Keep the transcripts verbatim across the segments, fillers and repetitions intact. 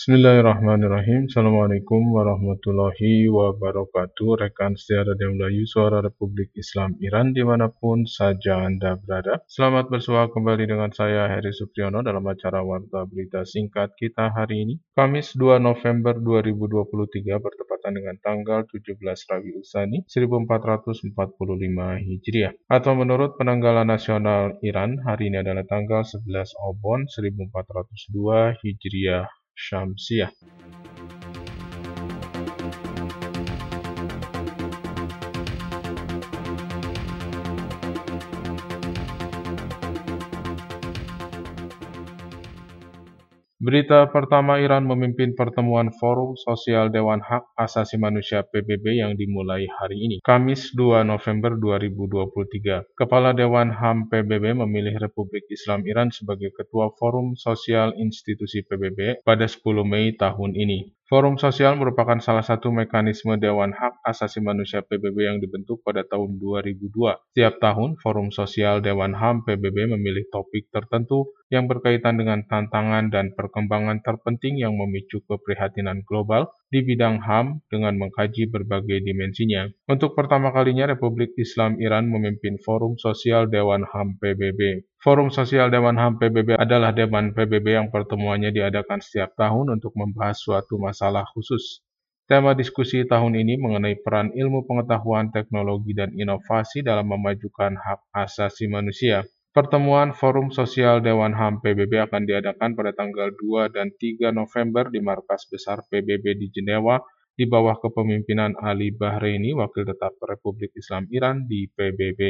Bismillahirrahmanirrahim. Assalamualaikum warahmatullahi wabarakatuh. Rekan setia Radio Melayu, Suara Republik Islam Iran, dimanapun saja Anda berada. Selamat bersua kembali dengan saya, Heri Supriyono, dalam acara Warta Berita Singkat kita hari ini, Kamis dua November dua ribu dua puluh tiga, bertepatan dengan tanggal tujuh belas Rabiul Tsani seribu empat ratus empat puluh lima Hijriah. Atau menurut penanggalan nasional Iran, hari ini adalah tanggal sebelas Obon seribu empat ratus dua Hijriah Syamsiah. Berita pertama, Iran memimpin pertemuan Forum Sosial Dewan Hak Asasi Manusia P B B yang dimulai hari ini, Kamis dua November dua ribu dua puluh tiga. Kepala Dewan H A M P B B memilih Republik Islam Iran sebagai Ketua Forum Sosial Institusi P B B pada sepuluh Mei tahun ini. Forum Sosial merupakan salah satu mekanisme Dewan Hak Asasi Manusia P B B yang dibentuk pada tahun dua ribu dua. Setiap tahun, Forum Sosial Dewan H A M P B B memilih topik tertentu yang berkaitan dengan tantangan dan perkembangan terpenting yang memicu keprihatinan global di bidang H A M dengan mengkaji berbagai dimensinya. Untuk pertama kalinya, Republik Islam Iran memimpin Forum Sosial Dewan H A M P B B. Forum Sosial Dewan H A M P B B adalah dewan P B B yang pertemuannya diadakan setiap tahun untuk membahas suatu masalah khusus. Tema diskusi tahun ini mengenai peran ilmu pengetahuan, teknologi, dan inovasi dalam memajukan hak asasi manusia. Pertemuan Forum Sosial Dewan H A M P B B akan diadakan pada tanggal dua dan tiga November di Markas Besar P B B di Jenewa di bawah kepemimpinan Ali Bahraini, Wakil Tetap Republik Islam Iran di P B B.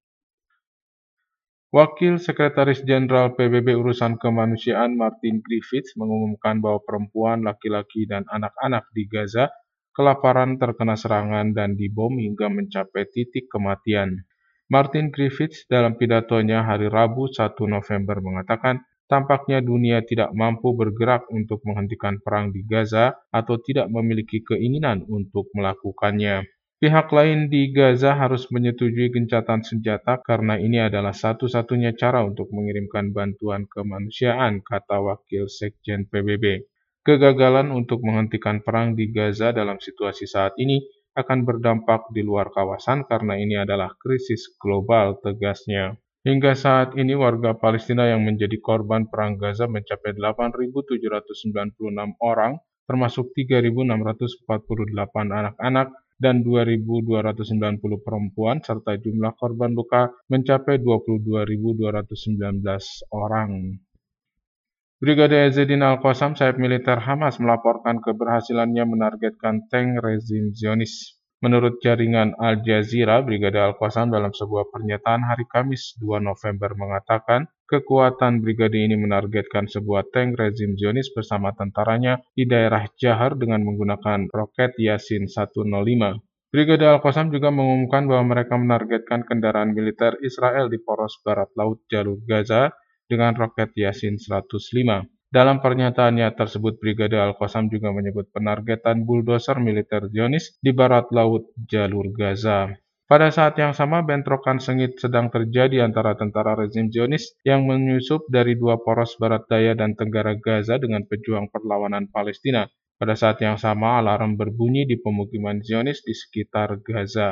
Wakil Sekretaris Jenderal P B B Urusan Kemanusiaan Martin Griffiths mengumumkan bahwa perempuan, laki-laki, dan anak-anak di Gaza kelaparan, terkena serangan, dan dibom hingga mencapai titik kematian. Martin Griffiths dalam pidatonya hari Rabu satu November mengatakan, tampaknya dunia tidak mampu bergerak untuk menghentikan perang di Gaza atau tidak memiliki keinginan untuk melakukannya. Pihak lain di Gaza harus menyetujui gencatan senjata karena ini adalah satu-satunya cara untuk mengirimkan bantuan kemanusiaan, kata Wakil Sekjen P B B. Kegagalan untuk menghentikan perang di Gaza dalam situasi saat ini akan berdampak di luar kawasan karena ini adalah krisis global, tegasnya. Hingga saat ini warga Palestina yang menjadi korban perang Gaza mencapai delapan ribu tujuh ratus sembilan puluh enam orang, termasuk tiga ribu enam ratus empat puluh delapan anak-anak dan dua ribu dua ratus sembilan puluh perempuan, serta jumlah korban luka mencapai dua puluh dua ribu dua ratus sembilan belas orang. Brigade Ezzedine Al-Qassam, sayap militer Hamas, melaporkan keberhasilannya menargetkan tank rezim Zionis. Menurut jaringan Al Jazeera, Brigade Al-Qassam dalam sebuah pernyataan hari Kamis dua November mengatakan, kekuatan brigade ini menargetkan sebuah tank rezim Zionis bersama tentaranya di daerah Jahar dengan menggunakan roket Yasin seratus lima. Brigade Al-Qassam juga mengumumkan bahwa mereka menargetkan kendaraan militer Israel di poros barat laut jalur Gaza dengan roket Yasin seratus lima. Dalam pernyataannya tersebut, Brigade Al-Qassam juga menyebut penargetan bulldozer militer Zionis di barat laut jalur Gaza. Pada saat yang sama, bentrokan sengit sedang terjadi antara tentara rezim Zionis yang menyusup dari dua poros barat daya dan tenggara Gaza dengan pejuang perlawanan Palestina. Pada saat yang sama, alarm berbunyi di pemukiman Zionis di sekitar Gaza.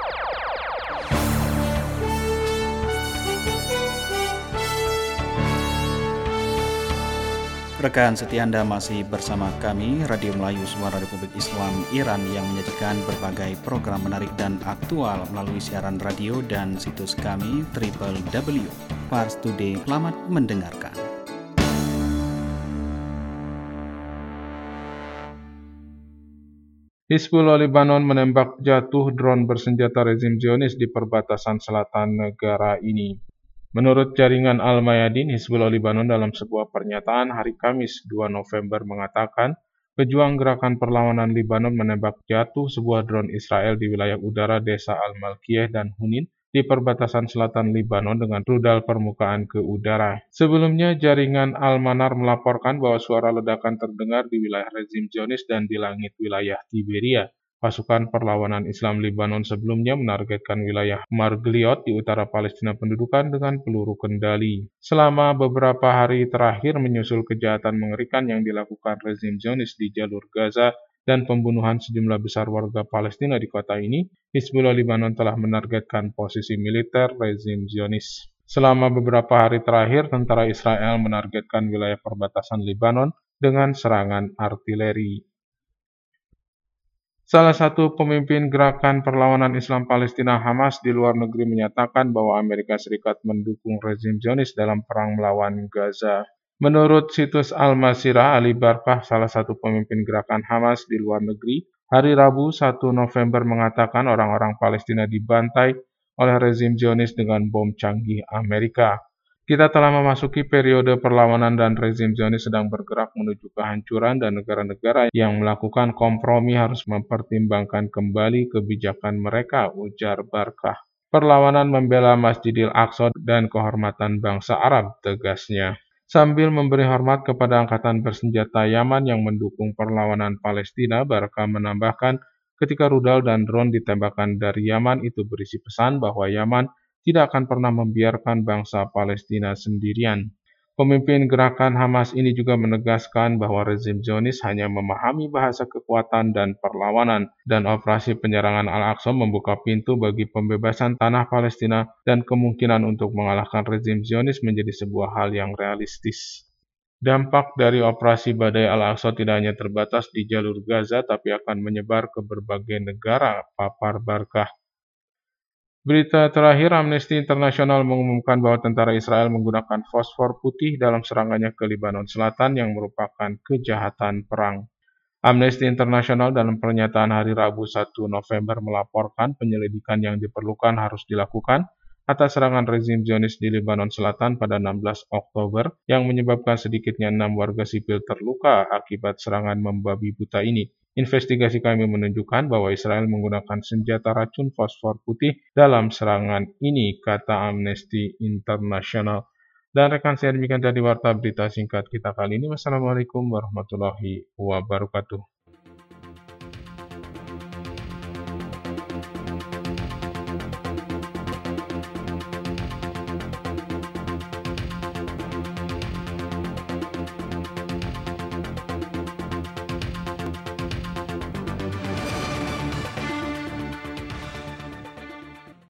Rekan setia Anda masih bersama kami, Radio Melayu Suara Republik Islam Iran yang menyajikan berbagai program menarik dan aktual melalui siaran radio dan situs kami w w w titik pars today. Selamat mendengarkan. Hizbullah Lebanon menembak jatuh drone bersenjata rezim Zionis di perbatasan selatan negara ini. Menurut jaringan Al-Mayadin, Hizbullah Lebanon dalam sebuah pernyataan hari Kamis dua November mengatakan, pejuang gerakan perlawanan Lebanon menembak jatuh sebuah drone Israel di wilayah udara desa Al-Malkiyeh dan Hunin di perbatasan selatan Lebanon dengan rudal permukaan ke udara. Sebelumnya, jaringan Al-Manar melaporkan bahwa suara ledakan terdengar di wilayah rezim Zionis dan di langit wilayah Tiberia. Pasukan perlawanan Islam Lebanon sebelumnya menargetkan wilayah Margliot di utara Palestina pendudukan dengan peluru kendali. Selama beberapa hari terakhir menyusul kejahatan mengerikan yang dilakukan rezim Zionis di jalur Gaza dan pembunuhan sejumlah besar warga Palestina di kota ini, Hizbullah Lebanon telah menargetkan posisi militer rezim Zionis. Selama beberapa hari terakhir, tentara Israel menargetkan wilayah perbatasan Lebanon dengan serangan artileri. Salah satu pemimpin gerakan perlawanan Islam Palestina Hamas di luar negeri menyatakan bahwa Amerika Serikat mendukung rezim Zionis dalam perang melawan Gaza. Menurut situs Al-Masirah, Ali Barkah, salah satu pemimpin gerakan Hamas di luar negeri, hari Rabu satu November mengatakan orang-orang Palestina dibantai oleh rezim Zionis dengan bom canggih Amerika. Kita telah memasuki periode perlawanan dan rezim Zionis sedang bergerak menuju kehancuran dan negara-negara yang melakukan kompromi harus mempertimbangkan kembali kebijakan mereka, ujar Barkah. Perlawanan membela Masjidil Aqsa dan kehormatan bangsa Arab, tegasnya. Sambil memberi hormat kepada angkatan bersenjata Yaman yang mendukung perlawanan Palestina, Barkah menambahkan ketika rudal dan drone ditembakkan dari Yaman itu berisi pesan bahwa Yaman tidak akan pernah membiarkan bangsa Palestina sendirian. Pemimpin gerakan Hamas ini juga menegaskan bahwa rezim Zionis hanya memahami bahasa kekuatan dan perlawanan, dan operasi penyerangan Al-Aqsa membuka pintu bagi pembebasan tanah Palestina dan kemungkinan untuk mengalahkan rezim Zionis menjadi sebuah hal yang realistis. Dampak dari operasi Badai Al-Aqsa tidak hanya terbatas di jalur Gaza, tapi akan menyebar ke berbagai negara, papar Barkah. Berita terakhir, Amnesty International mengumumkan bahwa tentara Israel menggunakan fosfor putih dalam serangannya ke Lebanon Selatan yang merupakan kejahatan perang. Amnesty International dalam pernyataan hari Rabu satu November melaporkan penyelidikan yang diperlukan harus dilakukan atas serangan rezim Zionis di Lebanon Selatan pada enam belas Oktober yang menyebabkan sedikitnya enam warga sipil terluka akibat serangan membabi buta ini. Investigasi kami menunjukkan bahwa Israel menggunakan senjata racun fosfor putih dalam serangan ini, kata Amnesty International. Dan rekan saya, demikian tadi warta berita singkat kita kali ini. Wassalamualaikum warahmatullahi wabarakatuh.